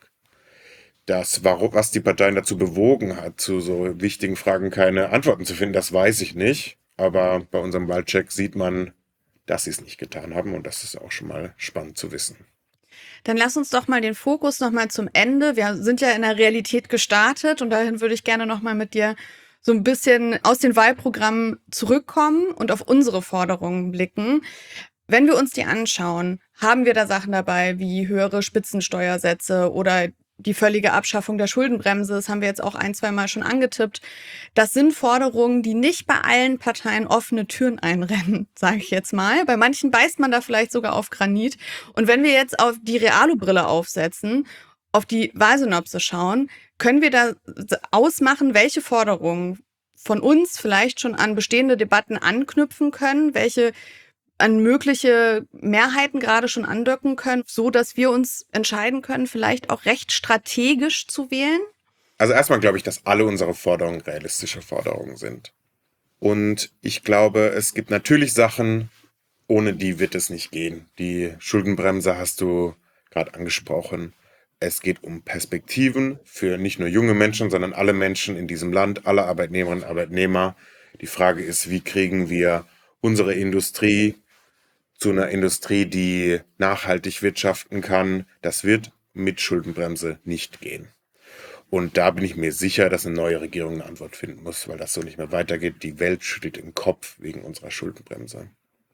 Was die Parteien dazu bewogen hat, zu so wichtigen Fragen keine Antworten zu finden, das weiß ich nicht. Aber bei unserem Wahlcheck sieht man, dass sie es nicht getan haben, und das ist auch schon mal spannend zu wissen. Dann lass uns doch mal den Fokus noch mal zum Ende. Wir sind ja in der Realität gestartet und dahin würde ich gerne noch mal mit dir so ein bisschen aus den Wahlprogrammen zurückkommen und auf unsere Forderungen blicken. Wenn wir uns die anschauen, haben wir da Sachen dabei wie höhere Spitzensteuersätze oder die völlige Abschaffung der Schuldenbremse. Das haben wir jetzt auch 1-2 Mal schon angetippt. Das sind Forderungen, die nicht bei allen Parteien offene Türen einrennen, sage ich jetzt mal. Bei manchen beißt man da vielleicht sogar auf Granit. Und wenn wir jetzt auf die Realo-Brille aufsetzen, auf die Wahlsynopse schauen, können wir da ausmachen, welche Forderungen von uns vielleicht schon an bestehende Debatten anknüpfen können, welche an mögliche Mehrheiten gerade schon andocken können, so dass wir uns entscheiden können, vielleicht auch recht strategisch zu wählen? Also erstmal glaube ich, dass alle unsere Forderungen realistische Forderungen sind. Und ich glaube, es gibt natürlich Sachen, ohne die wird es nicht gehen. Die Schuldenbremse hast du gerade angesprochen. Es geht um Perspektiven für nicht nur junge Menschen, sondern alle Menschen in diesem Land, alle Arbeitnehmerinnen und Arbeitnehmer. Die Frage ist, wie kriegen wir unsere Industrie zu einer Industrie, die nachhaltig wirtschaften kann. Das wird mit Schuldenbremse nicht gehen. Und da bin ich mir sicher, dass eine neue Regierung eine Antwort finden muss, weil das so nicht mehr weitergeht. Die Welt schüttelt den Kopf wegen unserer Schuldenbremse.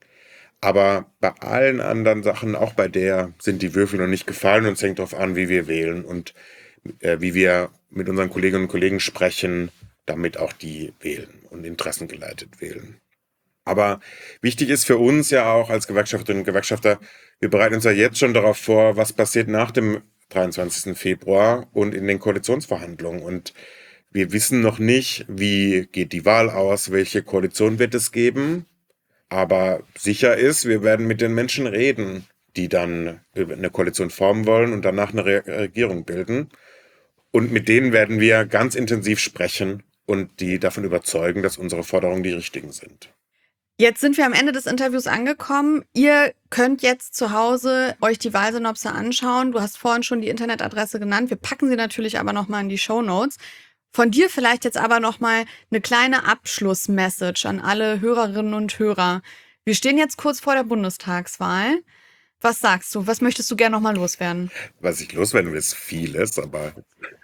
Aber bei allen anderen Sachen, auch bei der, sind die Würfel noch nicht gefallen, und es hängt darauf an, wie wir wählen und wie wir mit unseren Kolleginnen und Kollegen sprechen, damit auch die wählen und interessengeleitet wählen. Aber wichtig ist für uns ja auch als Gewerkschafterinnen und Gewerkschafter, wir bereiten uns ja jetzt schon darauf vor, was passiert nach dem 23. Februar und in den Koalitionsverhandlungen. Und wir wissen noch nicht, wie geht die Wahl aus, welche Koalition wird es geben. Aber sicher ist, wir werden mit den Menschen reden, die dann eine Koalition formen wollen und danach eine Regierung bilden. Und mit denen werden wir ganz intensiv sprechen und die davon überzeugen, dass unsere Forderungen die richtigen sind. Jetzt sind wir am Ende des Interviews angekommen. Ihr könnt jetzt zu Hause euch die Wahlsynopse anschauen. Du hast vorhin schon die Internetadresse genannt. Wir packen sie natürlich aber nochmal in die Shownotes. Von dir vielleicht jetzt aber nochmal eine kleine Abschlussmessage an alle Hörerinnen und Hörer. Wir stehen jetzt kurz vor der Bundestagswahl. Was sagst du? Was möchtest du gerne nochmal loswerden? Was ich loswerden will, ist vieles, aber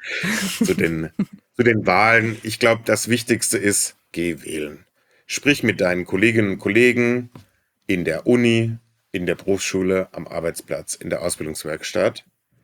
zu den Wahlen, ich glaube, das Wichtigste ist, geh wählen. Sprich mit deinen Kolleginnen und Kollegen in der Uni, in der Berufsschule, am Arbeitsplatz, in der Ausbildungswerkstatt.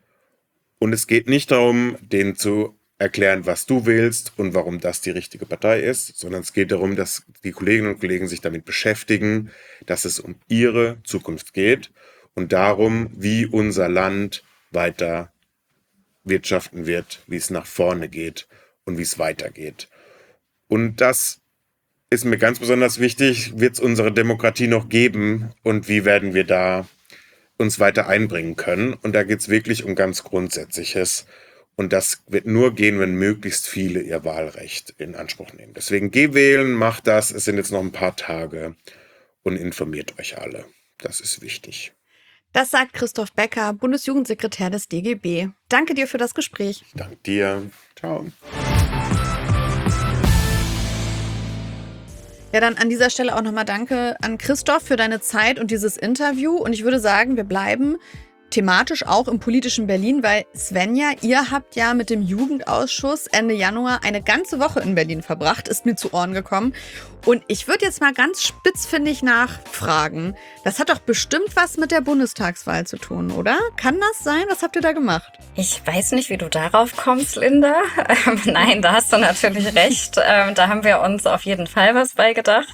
Und es geht nicht darum, denen zu erklären, was du willst und warum das die richtige Partei ist, sondern es geht darum, dass die Kolleginnen und Kollegen sich damit beschäftigen, dass es um ihre Zukunft geht und darum, wie unser Land weiter wirtschaften wird, wie es nach vorne geht und wie es weitergeht. Und das ist mir ganz besonders wichtig, wird es unsere Demokratie noch geben und wie werden wir da uns weiter einbringen können? Und da geht es wirklich um ganz Grundsätzliches. Und das wird nur gehen, wenn möglichst viele ihr Wahlrecht in Anspruch nehmen. Deswegen geh wählen, macht das. Es sind jetzt noch ein paar Tage und informiert euch alle. Das ist wichtig. Das sagt Christoph Becker, Bundesjugendsekretär des DGB. Danke dir für das Gespräch. Dank dir. Ciao. Ja, dann an dieser Stelle auch nochmal danke an Christoph für deine Zeit und dieses Interview. Und ich würde sagen, wir bleiben thematisch auch im politischen Berlin, weil Svenja, ihr habt ja mit dem Jugendausschuss Ende Januar eine ganze Woche in Berlin verbracht, ist mir zu Ohren gekommen. Und ich würde jetzt mal ganz spitzfindig nachfragen. Das hat doch bestimmt was mit der Bundestagswahl zu tun, oder? Kann das sein? Was habt ihr da gemacht? Ich weiß nicht, wie du darauf kommst, Linda. Nein, da hast du natürlich recht. Da haben wir uns auf jeden Fall was bei gedacht.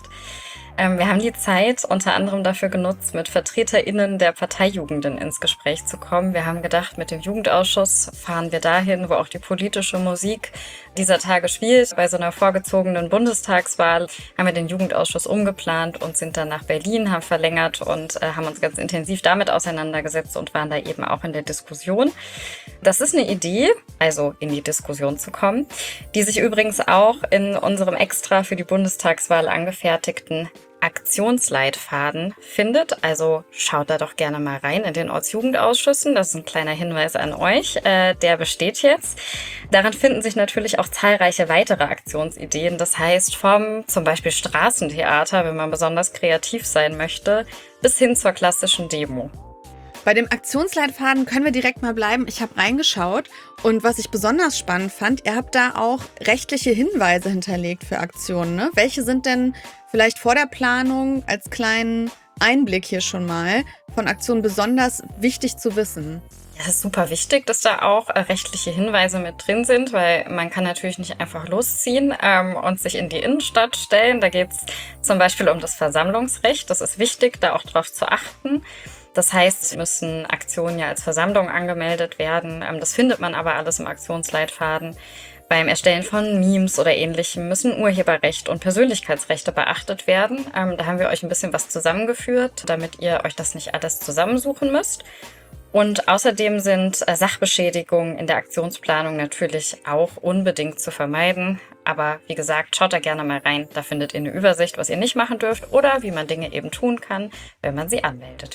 Wir haben die Zeit unter anderem dafür genutzt, mit VertreterInnen der Parteijugenden ins Gespräch zu kommen. Wir haben gedacht, mit dem Jugendausschuss fahren wir dahin, wo auch die politische Musik dieser Tage spielt. Bei so einer vorgezogenen Bundestagswahl haben wir den Jugendausschuss umgeplant und sind dann nach Berlin, haben verlängert und haben uns ganz intensiv damit auseinandergesetzt und waren da eben auch in der Diskussion. Das ist eine Idee, also in die Diskussion zu kommen, die sich übrigens auch in unserem extra für die Bundestagswahl angefertigten Aktionsleitfaden findet. Also schaut da doch gerne mal rein in den Ortsjugendausschüssen. Das ist ein kleiner Hinweis an euch. Der besteht jetzt. Daran finden sich natürlich auch zahlreiche weitere Aktionsideen. Das heißt, vom zum Beispiel Straßentheater, wenn man besonders kreativ sein möchte, bis hin zur klassischen Demo. Bei dem Aktionsleitfaden können wir direkt mal bleiben. Ich habe reingeschaut und was ich besonders spannend fand, ihr habt da auch rechtliche Hinweise hinterlegt für Aktionen, ne? Welche sind denn vielleicht vor der Planung als kleinen Einblick hier schon mal von Aktionen besonders wichtig zu wissen? Ja, es ist super wichtig, dass da auch rechtliche Hinweise mit drin sind, weil man kann natürlich nicht einfach losziehen und sich in die Innenstadt stellen. Da geht es zum Beispiel um das Versammlungsrecht. Das ist wichtig, da auch drauf zu achten. Das heißt, es müssen Aktionen ja als Versammlung angemeldet werden. Das findet man aber alles im Aktionsleitfaden. Beim Erstellen von Memes oder Ähnlichem müssen Urheberrecht und Persönlichkeitsrechte beachtet werden. Da haben wir euch ein bisschen was zusammengeführt, damit ihr euch das nicht alles zusammensuchen müsst. Und außerdem sind Sachbeschädigungen in der Aktionsplanung natürlich auch unbedingt zu vermeiden. Aber wie gesagt, schaut da gerne mal rein. Da findet ihr eine Übersicht, was ihr nicht machen dürft oder wie man Dinge eben tun kann, wenn man sie anmeldet.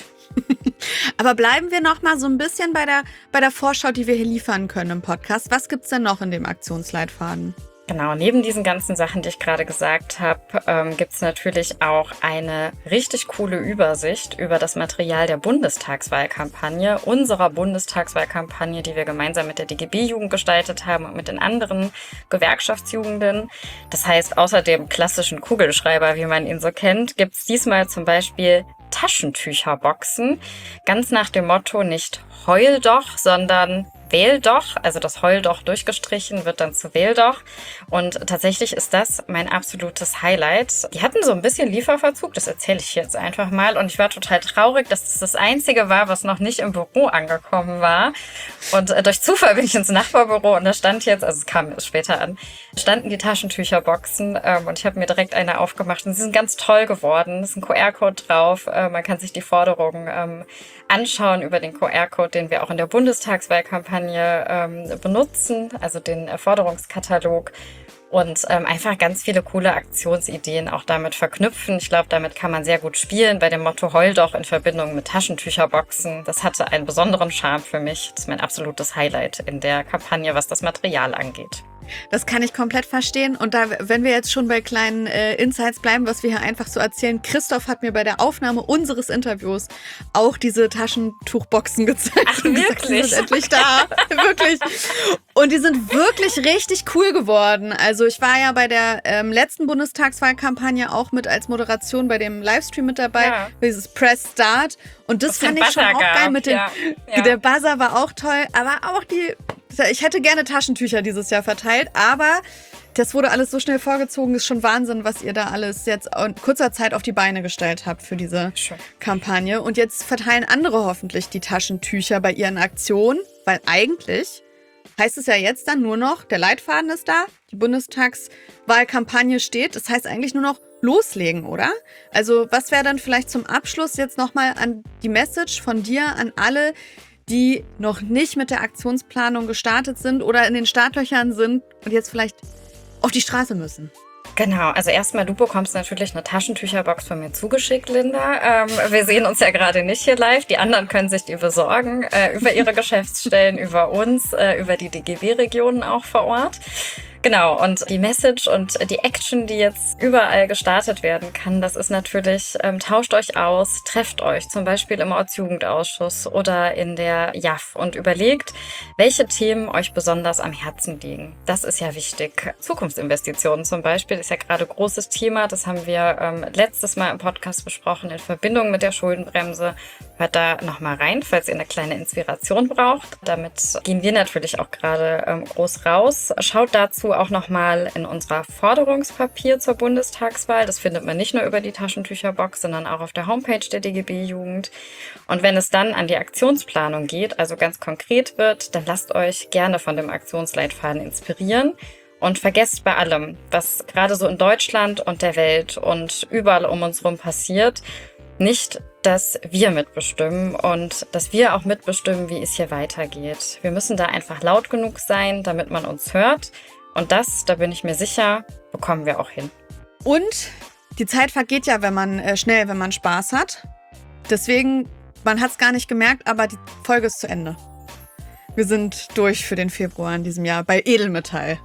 Aber bleiben wir noch mal so ein bisschen bei der Vorschau, die wir hier liefern können im Podcast. Was gibt's denn noch in dem Aktionsleitfaden? Genau, neben diesen ganzen Sachen, die ich gerade gesagt habe, gibt es natürlich auch eine richtig coole Übersicht über das Material der Bundestagswahlkampagne, unserer Bundestagswahlkampagne, die wir gemeinsam mit der DGB-Jugend gestaltet haben und mit den anderen Gewerkschaftsjugenden. Das heißt, außer dem klassischen Kugelschreiber, wie man ihn so kennt, gibt es diesmal zum Beispiel Taschentücherboxen, ganz nach dem Motto nicht heul doch, sondern wähl doch, also das Heul doch durchgestrichen wird dann zu wähl doch. Und tatsächlich ist das mein absolutes Highlight. Die hatten so ein bisschen Lieferverzug, das erzähle ich jetzt einfach mal. Und ich war total traurig, dass das das Einzige war, was noch nicht im Büro angekommen war. Und durch Zufall bin ich ins Nachbarbüro und da stand jetzt, also es kam später an, standen die Taschentücherboxen und ich habe mir direkt eine aufgemacht und sie sind ganz toll geworden. Es ist ein QR-Code drauf, man kann sich die Forderungen anschauen über den QR-Code, den wir auch in der Bundestagswahlkampagne benutzen, also den Forderungskatalog und einfach ganz viele coole Aktionsideen auch damit verknüpfen. Ich glaube, damit kann man sehr gut spielen bei dem Motto Heul doch in Verbindung mit Taschentücherboxen. Das hatte einen besonderen Charme für mich. Das ist mein absolutes Highlight in der Kampagne, was das Material angeht. Das kann ich komplett verstehen. Und da, wenn wir jetzt schon bei kleinen Insights bleiben, was wir hier einfach so erzählen, Christoph hat mir bei der Aufnahme unseres Interviews auch diese Taschentuchboxen gezeigt. Ach, wirklich? Die sind endlich da. Wirklich. Und die sind wirklich richtig cool geworden. Also ich war ja bei der letzten Bundestagswahlkampagne auch mit als Moderation bei dem Livestream mit dabei, dieses Press Start. Und das fand ich schon auch geil mit dem, der Buzzer war auch toll, aber auch ich hätte gerne Taschentücher dieses Jahr verteilt, aber das wurde alles so schnell vorgezogen, ist schon Wahnsinn, was ihr da alles jetzt in kurzer Zeit auf die Beine gestellt habt für diese Kampagne. Und jetzt verteilen andere hoffentlich die Taschentücher bei ihren Aktionen, weil eigentlich heißt es ja jetzt dann nur noch, der Leitfaden ist da, die Bundestagswahlkampagne steht, das heißt eigentlich nur noch loslegen, oder? Also was wäre dann vielleicht zum Abschluss jetzt nochmal an die Message von dir an alle, die noch nicht mit der Aktionsplanung gestartet sind oder in den Startlöchern sind und jetzt vielleicht auf die Straße müssen? Genau, also erstmal, du bekommst natürlich eine Taschentücherbox von mir zugeschickt, Linda. Wir sehen uns ja gerade nicht hier live. Die anderen können sich die besorgen über ihre Geschäftsstellen, über uns, über die DGB-Regionen auch vor Ort. Genau, und die Message und die Action, die jetzt überall gestartet werden kann, das ist natürlich, tauscht euch aus, trefft euch, zum Beispiel im Ortsjugendausschuss oder in der JAF und überlegt, welche Themen euch besonders am Herzen liegen. Das ist ja wichtig. Zukunftsinvestitionen zum Beispiel ist ja gerade großes Thema. Das haben wir letztes Mal im Podcast besprochen in Verbindung mit der Schuldenbremse. Hört da nochmal rein, falls ihr eine kleine Inspiration braucht. Damit gehen wir natürlich auch gerade groß raus. Schaut dazu auch nochmal in unserer Forderungspapier zur Bundestagswahl. Das findet man nicht nur über die Taschentücherbox, sondern auch auf der Homepage der DGB-Jugend. Und wenn es dann an die Aktionsplanung geht, also ganz konkret wird, dann lasst euch gerne von dem Aktionsleitfaden inspirieren. Und vergesst bei allem, was gerade so in Deutschland und der Welt und überall um uns herum passiert, nicht, dass wir mitbestimmen und dass wir auch mitbestimmen, wie es hier weitergeht. Wir müssen da einfach laut genug sein, damit man uns hört. Und das, da bin ich mir sicher, bekommen wir auch hin. Und die Zeit vergeht ja, wenn man schnell, wenn man Spaß hat. Deswegen, man hat es gar nicht gemerkt, aber die Folge ist zu Ende. Wir sind durch für den Februar in diesem Jahr bei Edelmetall.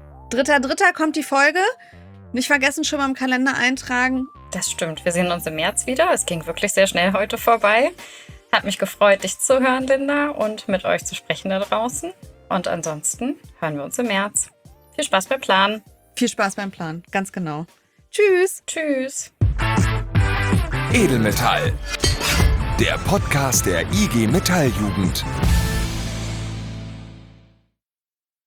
3.3. kommt die Folge. Nicht vergessen, schon mal im Kalender eintragen. Das stimmt. Wir sehen uns im März wieder. Es ging wirklich sehr schnell heute vorbei. Hat mich gefreut, dich zu hören, Linda, und mit euch zu sprechen da draußen. Und ansonsten hören wir uns im März. Viel Spaß beim Planen. Viel Spaß beim Planen, ganz genau. Tschüss. Tschüss. Edelmetall. Der Podcast der IG Metalljugend.